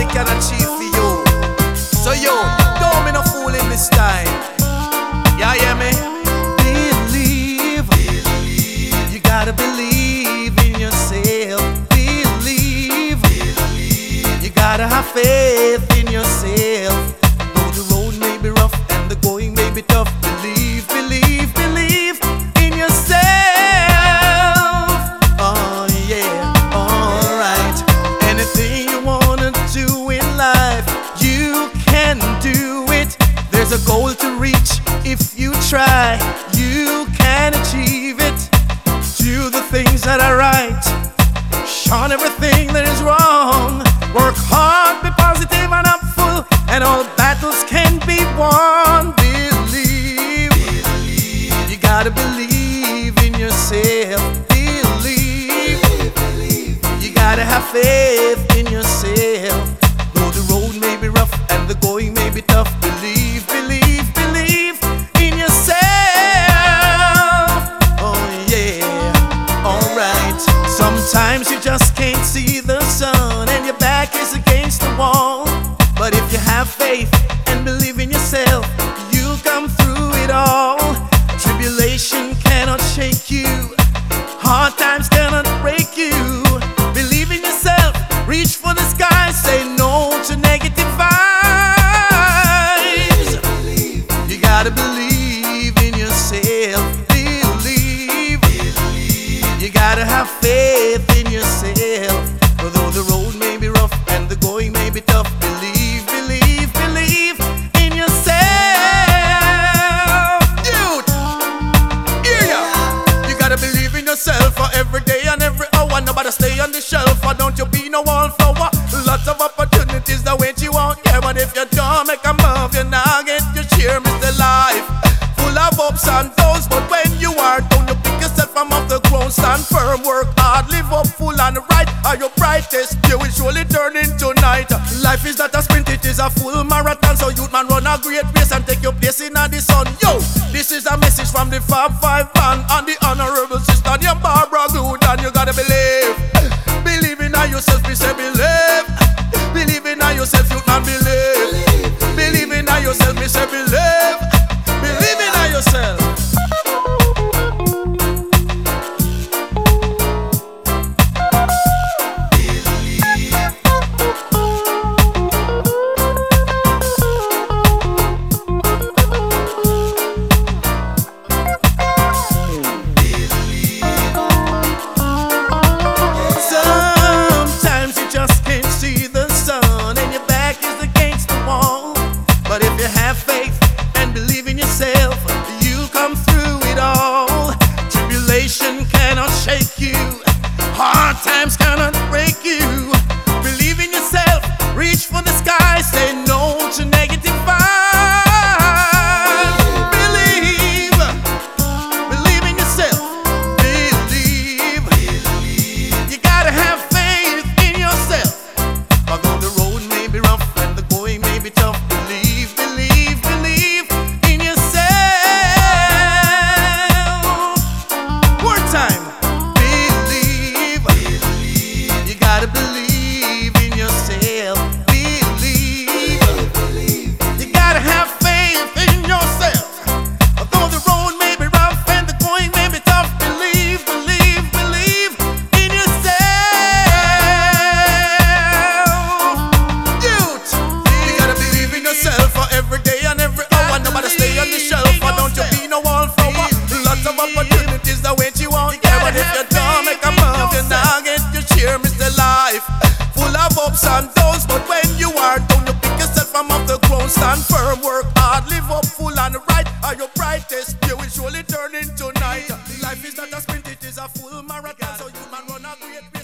nobody can achieve for you. So yo, don't be no fool in this time. Yeah, hear me? Believe, you gotta believe in yourself. Believe, you gotta have faith in yourself. Though the road may be rough and the going may be tough, believe, believe, believe in yourself. Oh yeah, alright. Anything you wanna do in life, you can do it. There's a goal to reach. If you try, you can achieve it. Do the things that are right, shun everything that is wrong. Work hard, be positive and hopeful, and all battles can be won. Believe, you gotta believe in yourself. Believe, you gotta have faith in yourself. Though the road may be rough and the going may be tough, believe, believe, believe in yourself. Oh yeah, alright. Sometimes you just can't see the sun and your back is against the wall. But if you have faith and believe in yourself, you'll come through it all. Tribulation cannot shake you, hard times cannot break you. Believe in yourself, reach for the sky, say no to negative vibes. You gotta believe in yourself. Believe, you gotta have faith in yourself. Although the road may be rough and the going may be tough, believe, believe, believe in yourself. Dude, hear ya. You gotta believe in yourself for every day and every hour. Nobody stay on the shelf, or don't you be no wallflower. Lots of opportunities that wait you out, yeah. But if you don't make a move, you're not get your share, Mr. Life. Full of ups and downs, but when you are down, you pick yourself from off the ground. Stand firm, work hard, live up full and right. Are your brightest, you will surely turn into night. Life is not a sprint, it is a full marathon. So youth man, run a great race and take your place in the sun. Yo, this is a message from the Fab Five band and the honorable sister, your Barbara Good. And you gotta believe, believe in yourself, we say believe. Believe in yourself, youth man, believe. Believe in yourself, we say believe. Believe in yourself. But if you have faith and believe in yourself, you come through it all. Tribulation cannot shake you, hard times cannot break you. Believe in yourself, reach for the sky, say no to negative vibes. Believe, believe in yourself. Believe, you gotta have faith in yourself. Although the road may be rough and the going may be tough, believe, believe, believe in yourself. One time, believe, you gotta believe in yourself. Believe, you gotta have faith in yourself. Although the road may be rough and the going may be tough, believe, believe, believe in yourself. Youth, you gotta believe in yourself for every day and every hour. Nobody stay on the shelf, or don't you be no wallflower. Lots of opportunities that wait you out, yeah. But if you don't make a move, you're not get your share, Mr. Life. Full of ups and downs, but when you are down, you pick yourself from off the ground. Stand firm, work hard, live up full and right. Are your brightest, you will surely turn into night. Life is not a sprint, it is a full marathon. So you man run a great race.